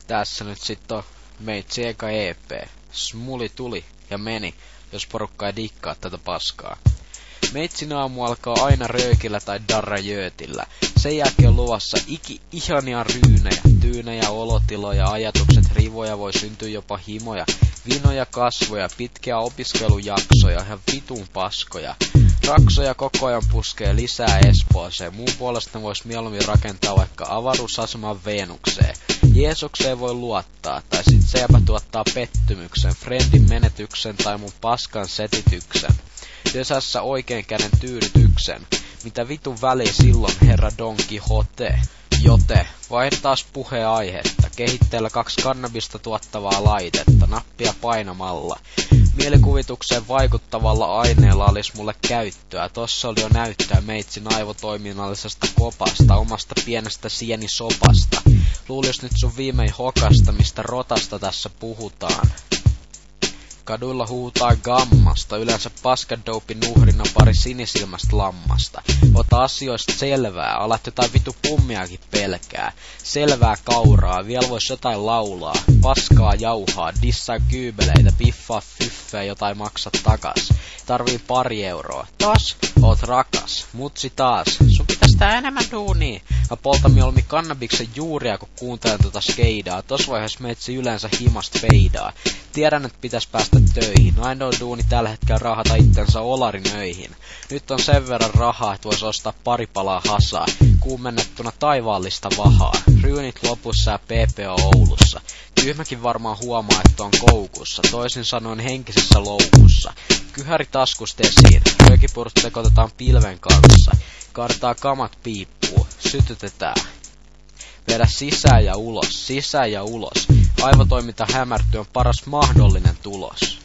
Tässä nyt sit on meitsi eka EP. Smuli tuli ja meni, jos porukka ei dikkaa tätä paskaa. Meitsin aamu alkaa aina röökillä tai darrajöötillä. Sen jälkeen on luvassa ihania ryynejä, tyynejä olotiloja, ajatukset rivoja, voi syntyä jopa himoja, vinoja kasvoja, pitkiä opiskelujaksoja, ihan vitun paskoja. Raksoja koko ajan puskee lisää Espooseen, muun puolesta vois mieluummin rakentaa vaikka avaruusaseman Venukseen. Jeesukseen voi luottaa, tai sit sepä tuottaa pettymyksen, friendin menetyksen tai mun paskan setityksen. Dösässä oikein käden tyydytyksen. Mitä vitun väliä silloin, herra Don Quixote? Jote, vaihdetaan puheenaihetta. Kehitteellä 2 kannabista tuottavaa laitetta, nappia painamalla. Mielikuvitukseen vaikuttavalla aineella olis mulle käyttöä. Tossa oli jo näyttöä meitsin aivotoiminnallisesta kopasta, omasta pienestä sienisopasta. Luulis nyt sun viimein hokasta, mistä rotasta tässä puhutaan. Kaduilla huutaa gammasta, yleensä paskadoupin uhrina pari sinisilmästä lammasta. Ota asioista selvää, alat jotain vitu pummiakin pelkää. Selvää kauraa, vielä vois jotain laulaa. Paskaa jauhaa, dissaa kyybeleitä, piffaa fyffeä, jotain maksa takas. Tarvii 2 euroa. Taas? Oot rakas. Mutsi taas. Sun pitäis tää enemmän duunia. Mä poltan mieluummin kannabiksen juuria, kun kuuntelen tota skeidaa. Tos vaiheessa meitsi yleensä himasta feidaa. Tiedän, et pitäis päästä töihin. Ainoa duuni tällä hetkellä rahata itsensä olarinöihin. Nyt on sen verran rahaa, et vois ostaa 2 palaa hasaa. Kuumennettuna taivaallista vahaa. Ryynit lopussa ja PPO Oulussa. Tyhmäkin varmaan huomaa, että on koukussa. Toisin sanoen henkisessä loukussa. Kyhäri taskusta esiin. Röökipurut sekoitetaan pilven kanssa. Kartaa kamat piippuu. Sytytetään. Vedä sisään ja ulos. Sisään ja ulos. Aivotoiminta hämärtyy on paras mahdollinen tulos.